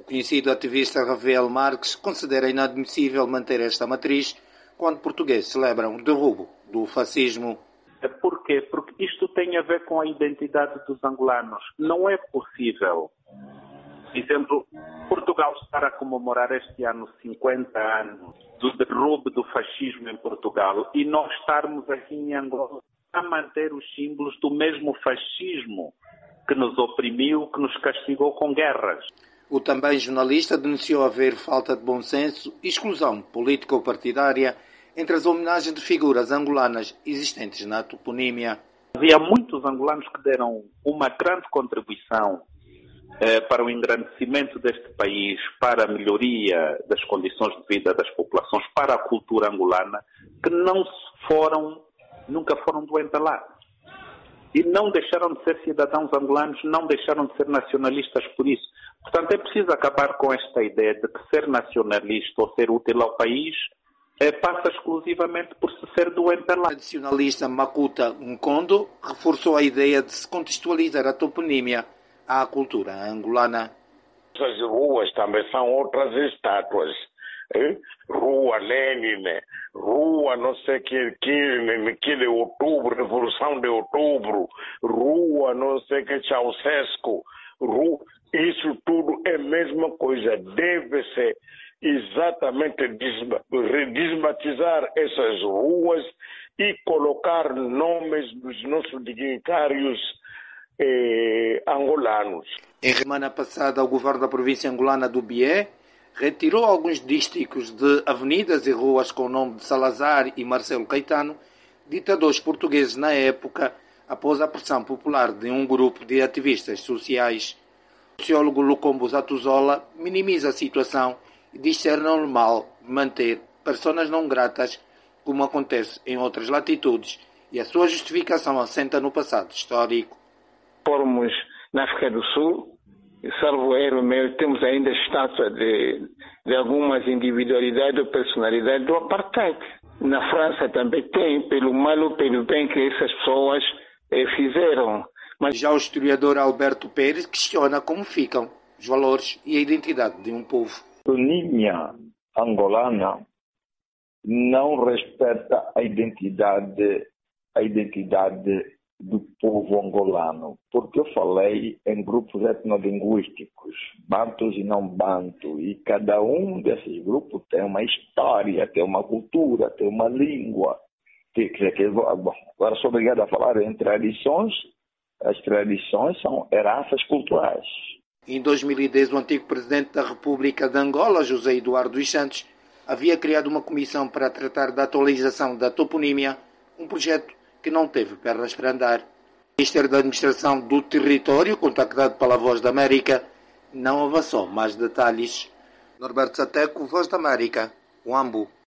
conhecido ativista Rafael Marques considera inadmissível manter esta matriz quando portugueses celebram o derrubo do fascismo. Por quê? Porque isto tem a ver com a identidade dos angolanos. Não é possível, por exemplo, Portugal estar a comemorar este ano 50 anos do derrubo do fascismo em Portugal e nós estarmos aqui em Angola a manter os símbolos do mesmo fascismo que nos oprimiu, que nos castigou com guerras. O também jornalista denunciou haver falta de bom senso e exclusão política ou partidária entre as homenagens de figuras angolanas existentes na toponímia. Havia muitos angolanos que deram uma grande contribuição para o engrandecimento deste país, para a melhoria das condições de vida das populações, para a cultura angolana, que nunca foram do Entalá. E não deixaram de ser cidadãos angolanos, não deixaram de ser nacionalistas por isso. Portanto, é preciso acabar com esta ideia de que ser nacionalista ou ser útil ao país passa exclusivamente por se ser doente lá. O tradicionalista Makuta Nkondo reforçou a ideia de se contextualizar a toponímia à cultura angolana. As ruas também são outras estátuas. Rua Lenin, Rua não sei que de outubro, Revolução de Outubro, Rua não sei que Ceausescu, isso tudo é a mesma coisa. Deve-se exatamente desmatizar essas ruas e colocar nomes dos nossos dignitários angolanos. Em semana passada, o governo da província angolana do Bié retirou alguns dísticos de avenidas e ruas com o nome de Salazar e Marcelo Caetano, ditadores portugueses na época, após a pressão popular de um grupo de ativistas sociais. O sociólogo Lucombo Zatuzola minimiza a situação e diz ser normal manter personas não gratas, como acontece em outras latitudes, e a sua justificação assenta no passado histórico. Formos na África do Sul, salvo erro meu, temos ainda estátua de algumas individualidades ou personalidades do apartheid. Na França também tem, pelo mal ou pelo bem que essas pessoas fizeram. Mas já o historiador Alberto Pérez questiona como ficam os valores e a identidade de um povo. A toponímia angolana não respeita a identidade do povo angolano, porque eu falei em grupos etnolinguísticos, bantus e não bantu, e cada um desses grupos tem uma história, tem uma cultura, tem uma língua. Agora sou obrigado a falar em tradições. As tradições são heranças culturais. Em 2010, o antigo presidente da República de Angola, José Eduardo dos Santos, havia criado uma comissão para tratar da atualização da toponímia, um projeto que não teve pernas para andar. O Ministério da Administração do Território, contactado pela Voz da América, não avançou mais detalhes. Norberto Sateco, Voz da América, Huambo.